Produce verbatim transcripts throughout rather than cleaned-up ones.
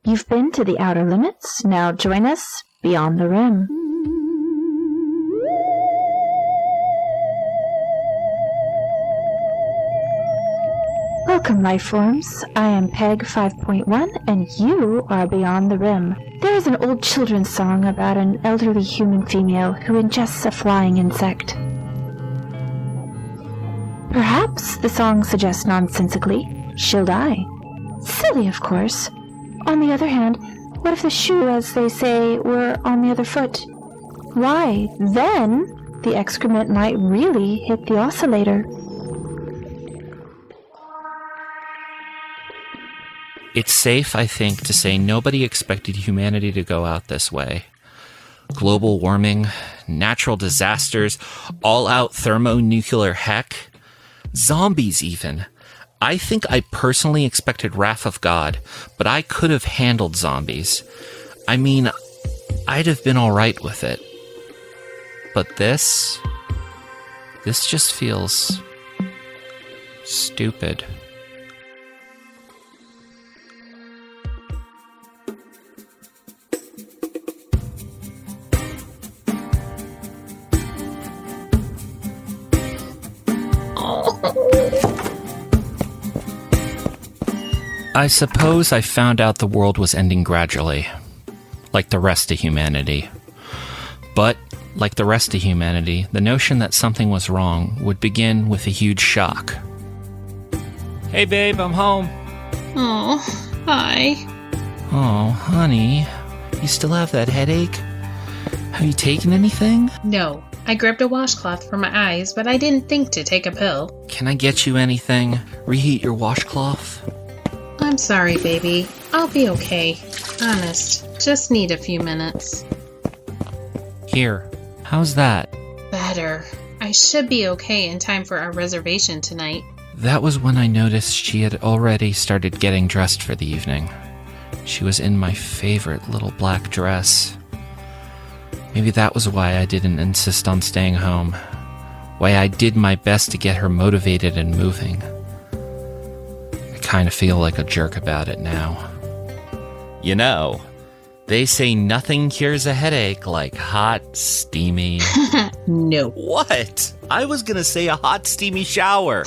You've been to the outer limits. Now join us beyond the rim. Welcome, life forms. I am Peg five point one, and you are beyond the rim. There is an old children's song about an elderly human female who ingests a flying insect. Perhaps the song suggests nonsensically, she'll die. Silly, of course. On the other hand, what if the shoe, as they say, were on the other foot? Why, then the excrement might really hit the oscillator. It's safe, I think, to say nobody expected humanity to go out this way. Global warming, natural disasters, all-out thermonuclear heck, zombies even. I think I personally expected Wrath of God, but I could have handled zombies. I mean, I'd have been alright with it. But this... this just feels... stupid. I suppose I found out the world was ending gradually, like the rest of humanity. But, like the rest of humanity, the notion that something was wrong would begin with a huge shock. Hey babe, I'm home. Oh, hi. Oh, honey, you still have that headache? Have you taken anything? No, I grabbed a washcloth for my eyes, but I didn't think to take a pill. Can I get you anything? Reheat your washcloth? I'm sorry, baby. I'll be okay. Honest, just need a few minutes. Here, how's that? Better. I should be okay in time for our reservation tonight. That was when I noticed she had already started getting dressed for the evening. She was in my favorite little black dress. Maybe that was why I didn't insist on staying home. Why I did my best to get her motivated and moving. I kind of feel like a jerk about it now. You know, they say nothing cures a headache like hot, steamy... No. What? I was gonna say a hot, steamy shower.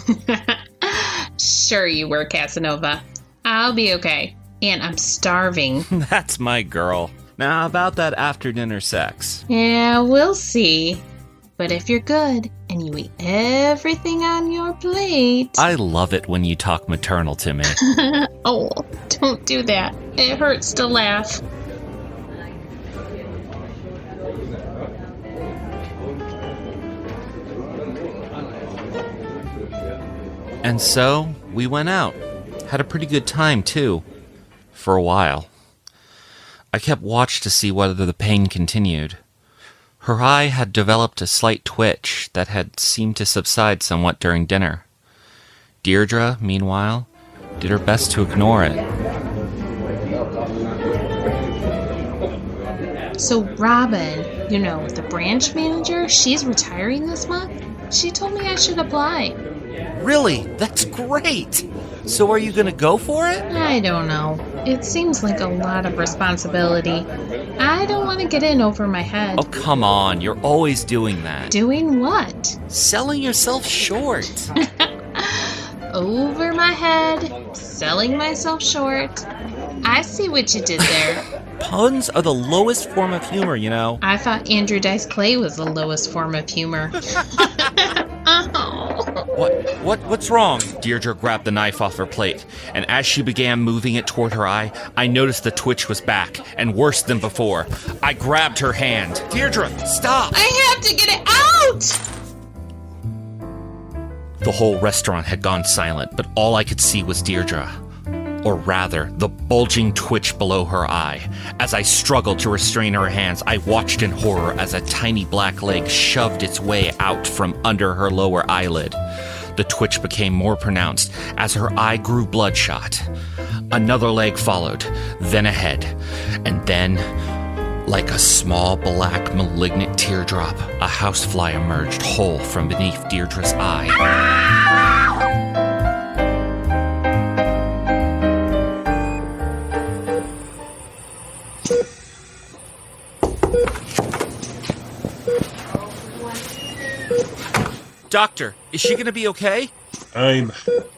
Sure you were, Casanova. I'll be okay. And I'm starving. That's my girl. Now, how about that after-dinner sex? Yeah, we'll see. But if you're good and you eat everything on your plate... I love it when you talk maternal to me. Oh, don't do that. It hurts to laugh. And so, we went out. Had a pretty good time, too. For a while. I kept watch to see whether the pain continued. Her eye had developed a slight twitch that had seemed to subside somewhat during dinner. Deirdre, meanwhile, did her best to ignore it. So Robin, you know, the branch manager, she's retiring this month. She told me I should apply. Really? That's great! So are you gonna go for it? I don't know. It seems like a lot of responsibility. I don't want to get in over my head. Oh, come on. You're always doing that. Doing what? Selling yourself short. Over my head, selling myself short. I see what you did there. Puns are the lowest form of humor, you know. I thought Andrew Dice Clay was the lowest form of humor. Oh. What? What? What's wrong? Deirdre grabbed the knife off her plate, and as she began moving it toward her eye, I noticed the twitch was back, and worse than before. I grabbed her hand. Deirdre, stop! I have to get it out! The whole restaurant had gone silent, but all I could see was Deirdre. Or rather, the bulging twitch below her eye. As I struggled to restrain her hands, I watched in horror as a tiny black leg shoved its way out from under her lower eyelid. The twitch became more pronounced as her eye grew bloodshot. Another leg followed, then a head, and then, like a small black malignant teardrop, a housefly emerged whole from beneath Deirdre's eye. Doctor, is she gonna be okay? I'm...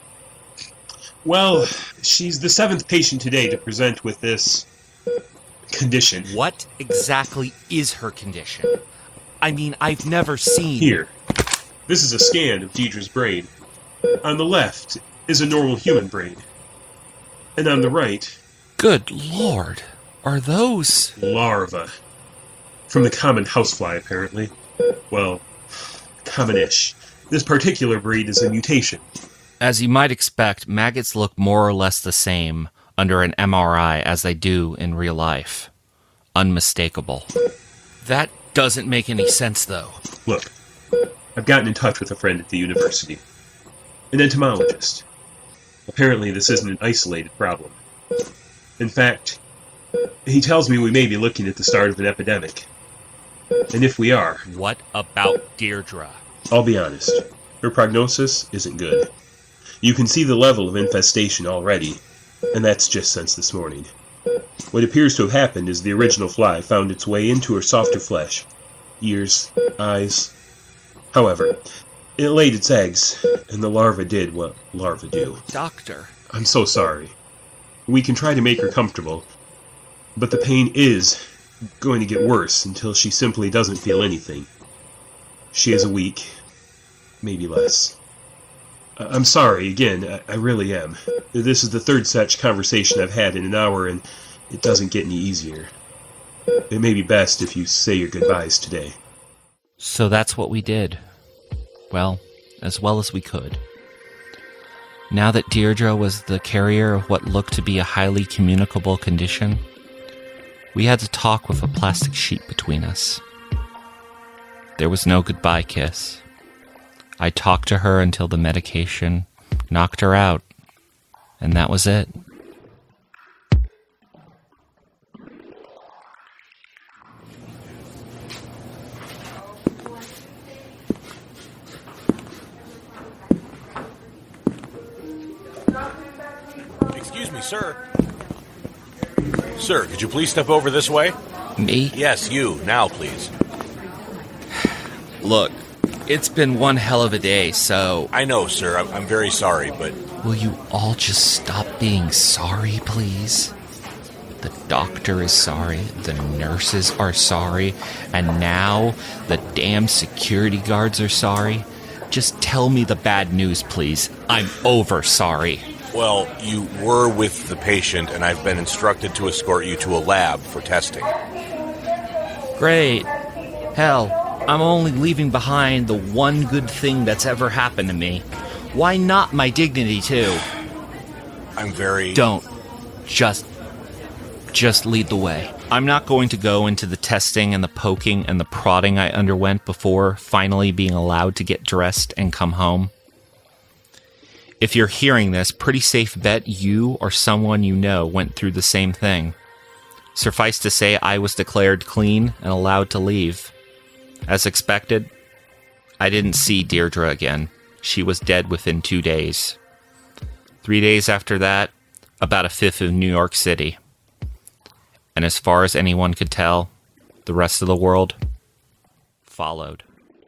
Well, she's the seventh patient today to present with this... condition. What exactly is her condition? I mean, I've never seen... Here. This is a scan of Deidre's brain. On the left is a normal human brain. And on the right... Good lord. Are those... larvae. From the common housefly, apparently. Well, common-ish. This particular breed is a mutation. As you might expect, maggots look more or less the same under an M R I as they do in real life. Unmistakable. That doesn't make any sense, though. Look, I've gotten in touch with a friend at the university. An entomologist. Apparently this isn't an isolated problem. In fact, he tells me we may be looking at the start of an epidemic. And if we are... What about Deirdre? I'll be honest. Her prognosis isn't good. You can see the level of infestation already, and that's just since this morning. What appears to have happened is the original fly found its way into her softer flesh. Ears, eyes... However, it laid its eggs, and the larva did what larvae do. Doctor. I'm so sorry. We can try to make her comfortable, but the pain is going to get worse until she simply doesn't feel anything. She has a week, maybe less. I- I'm sorry, again, I-, I really am. This is the third such conversation I've had in an hour, and it doesn't get any easier. It may be best if you say your goodbyes today. So that's what we did. Well, as well as we could. Now that Deirdre was the carrier of what looked to be a highly communicable condition, we had to talk with a plastic sheet between us. There was no goodbye kiss. I talked to her until the medication knocked her out, and that was it. Excuse me, sir. Sir, could you please step over this way? Me? Yes, you. Now, please. Look, it's been one hell of a day, so... I know, sir. I'm, I'm very sorry, but... Will you all just stop being sorry, please? The doctor is sorry, the nurses are sorry, and now the damn security guards are sorry. Just tell me the bad news, please. I'm over sorry. Well, you were with the patient, and I've been instructed to escort you to a lab for testing. Great. Hell, I'm only leaving behind the one good thing that's ever happened to me. Why not my dignity, too? I'm very... Don't. Just... Just lead the way. I'm not going to go into the testing and the poking and the prodding I underwent before finally being allowed to get dressed and come home. If you're hearing this, pretty safe bet you or someone you know went through the same thing. Suffice to say, I was declared clean and allowed to leave. As expected, I didn't see Deirdre again. She was dead within two days. Three days after that, about a fifth of New York City. And as far as anyone could tell, the rest of the world followed.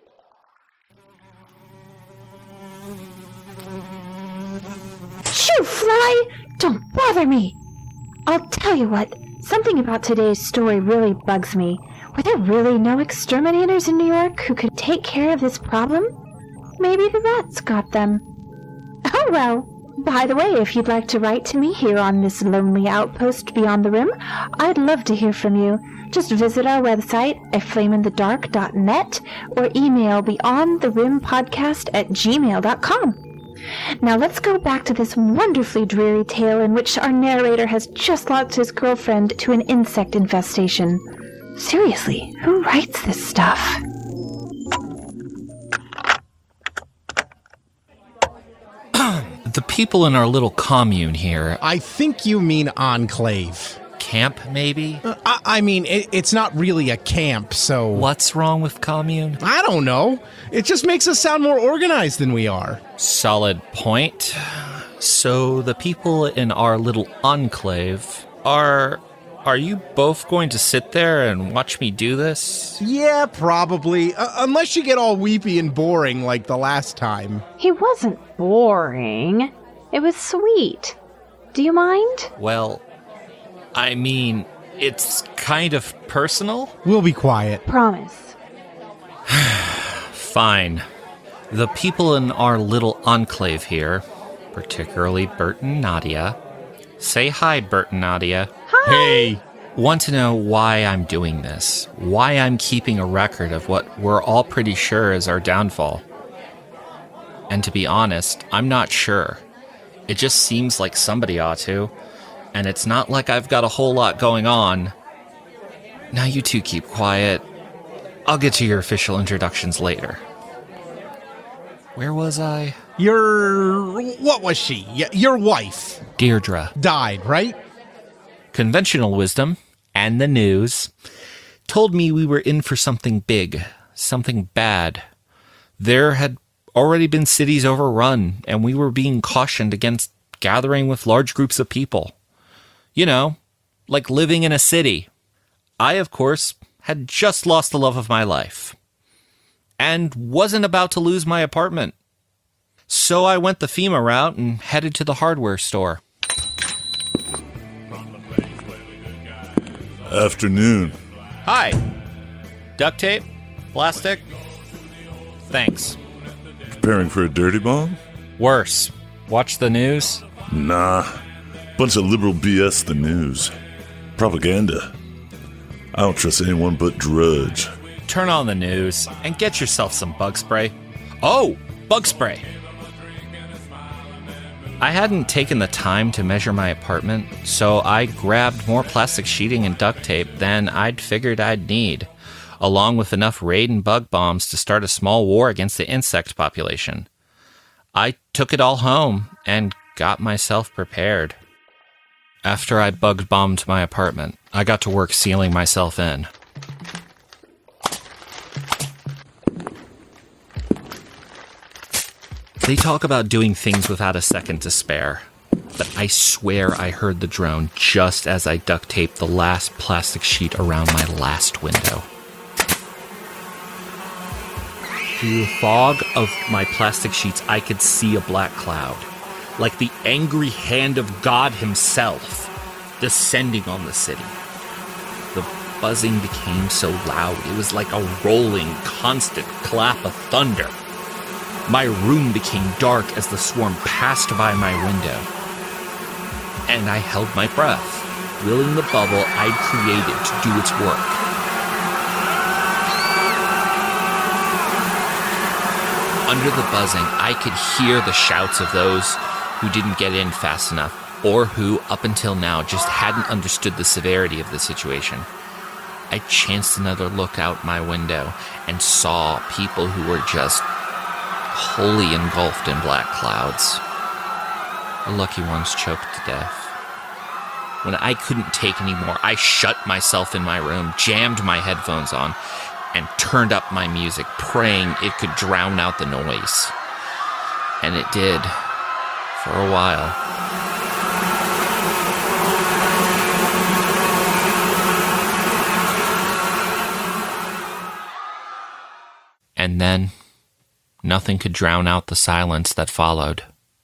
Shoo, fly! Don't bother me! I'll tell you what, something about today's story really bugs me. Were there really no exterminators in New York who could take care of this problem? Maybe the rats got them. Oh well, by the way, if you'd like to write to me here on this lonely outpost beyond the rim, I'd love to hear from you. Just visit our website, a flame in the dark dot net, or email beyondtherimpodcast at gmail dot com. Now let's go back to this wonderfully dreary tale in which our narrator has just lost his girlfriend to an insect infestation. Seriously, who writes this stuff? The people in our little commune here, I think you mean enclave. camp maybe? Uh, I, I mean, it, it's not really a camp, so... What's wrong with commune? I don't know. It just makes us sound more organized than we are. Solid point. So the people in our little enclave are are you both going to sit there and watch me do this? Yeah, probably. Uh, unless you get all weepy and boring like the last time. He wasn't boring. It was sweet. Do you mind? Well, I mean, it's kind of personal. We'll be quiet. Promise. Fine. The people in our little enclave here, particularly Bert and Nadia, say hi, Bert and Nadia. Hi! Hey! Want to know why I'm doing this, why I'm keeping a record of what we're all pretty sure is our downfall. And to be honest, I'm not sure. It just seems like somebody ought to, and it's not like I've got a whole lot going on. Now you two keep quiet. I'll get to your official introductions later. Where was I? Your... what was she? Y- your wife. Deirdre. Died, right? Conventional wisdom, and the news, told me we were in for something big, something bad. There had already been cities overrun, and we were being cautioned against gathering with large groups of people. You know, like living in a city. I, of course, had just lost the love of my life, and wasn't about to lose my apartment. So I went the FEMA route and headed to the hardware store. Afternoon. Hi. Duct tape? Plastic? Thanks. Preparing for a dirty bomb? Worse. Watch the news? Nah. Bunch of liberal B S the news. Propaganda. I don't trust anyone but Drudge. Turn on the news and get yourself some bug spray. Oh, bug spray. I hadn't taken the time to measure my apartment, so I grabbed more plastic sheeting and duct tape than I'd figured I'd need, along with enough raid and bug bombs to start a small war against the insect population. I took it all home and got myself prepared. After I bug bombed my apartment, I got to work sealing myself in. They talk about doing things without a second to spare, but I swear I heard the drone just as I duct taped the last plastic sheet around my last window. Through the fog of my plastic sheets, I could see a black cloud, like the angry hand of God himself, descending on the city. The buzzing became so loud, it was like a rolling, constant clap of thunder. My room became dark as the swarm passed by my window. And I held my breath, willing the bubble I'd created to do its work. Under the buzzing, I could hear the shouts of those who didn't get in fast enough, or who, up until now, just hadn't understood the severity of the situation. I chanced another look out my window and saw people who were just wholly engulfed in black clouds. The lucky ones choked to death. When I couldn't take any more, I shut myself in my room, jammed my headphones on, and turned up my music, praying it could drown out the noise. And it did, for a while. And then nothing could drown out the silence that followed.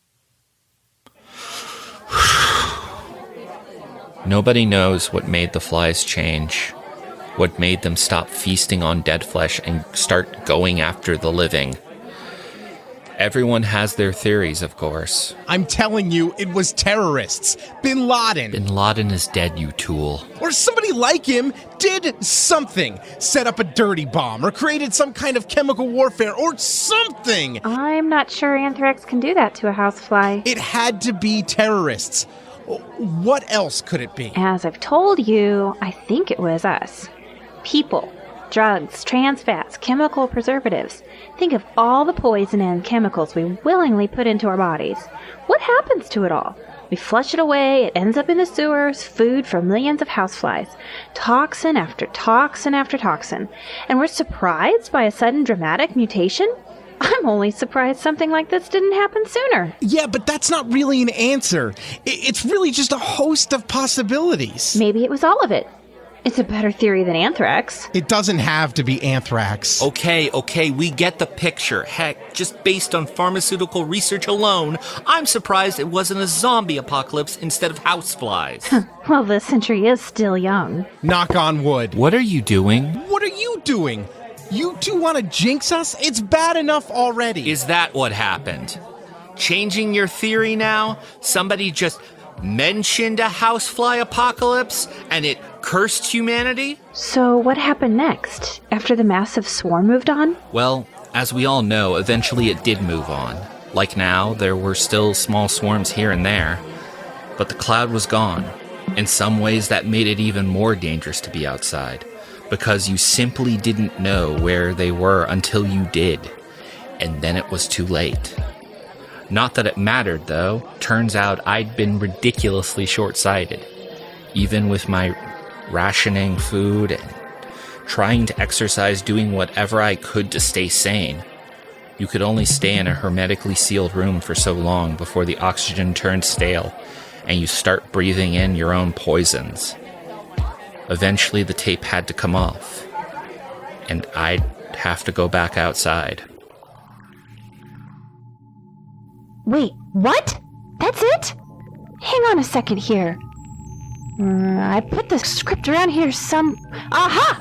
Nobody knows what made the flies change, what made them stop feasting on dead flesh and start going after the living. Everyone has their theories, of course. I'm telling you, it was terrorists. Bin Laden. Bin Laden is dead, you tool. Or somebody like him did something. Set up a dirty bomb or created some kind of chemical warfare or something. I'm not sure anthrax can do that to a housefly. It had to be terrorists. What else could it be? As I've told you, I think it was us. People, drugs, trans fats, chemical preservatives. Think of all the poison and chemicals we willingly put into our bodies. What happens to it all? We flush it away, it ends up in the sewers, food for millions of houseflies. Toxin after toxin after toxin. And we're surprised by a sudden dramatic mutation? I'm only surprised something like this didn't happen sooner. Yeah, but that's not really an answer. I- It's really just a host of possibilities. Maybe it was all of it. It's a better theory than anthrax. It doesn't have to be anthrax. Okay, okay, we get the picture. Heck, just based on pharmaceutical research alone, I'm surprised it wasn't a zombie apocalypse instead of houseflies. Well, the century is still young. Knock on wood. What are you doing? What are you doing? You two want to jinx us? It's bad enough already. Is that what happened? Changing your theory now? Somebody just mentioned a housefly apocalypse and it cursed humanity? So what happened next, after the massive swarm moved on? Well, as we all know, eventually it did move on. Like now, there were still small swarms here and there, but the cloud was gone. In some ways, that made it even more dangerous to be outside, because you simply didn't know where they were until you did, and then it was too late. Not that it mattered, though. Turns out I'd been ridiculously short-sighted. Even with my rationing food and trying to exercise, doing whatever I could to stay sane. You could only stay in a hermetically sealed room for so long before the oxygen turns stale and you start breathing in your own poisons. Eventually the tape had to come off, and I'd have to go back outside. Wait, what? That's it? Hang on a second here. Uh, I put the script around here some... Aha!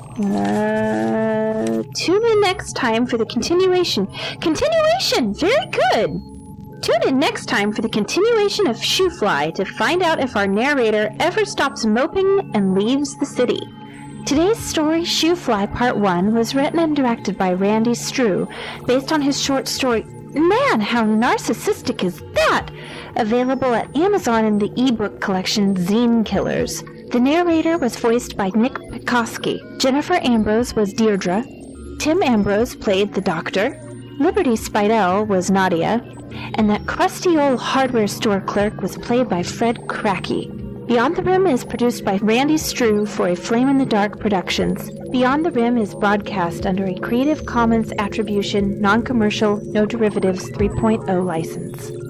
Uh, tune in next time for the continuation. Continuation! Very good! Tune in next time for the continuation of Shoofly to find out if our narrator ever stops moping and leaves the city. Today's story, Shoofly Part one, was written and directed by Randy Strew, based on his short story... Man, how narcissistic is that? Available at Amazon in the ebook collection Zine Killers. The narrator was voiced by Nick Pekoski. Jennifer Ambrose was Deirdre. Tim Ambrose played the Doctor. Liberty Spidell was Nadia. And that crusty old hardware store clerk was played by Fred Cracky. Beyond the Rim is produced by Randy Strew for a Flame in the Dark Productions. Beyond the Rim is broadcast under a Creative Commons Attribution, Non-Commercial, No Derivatives three point oh license.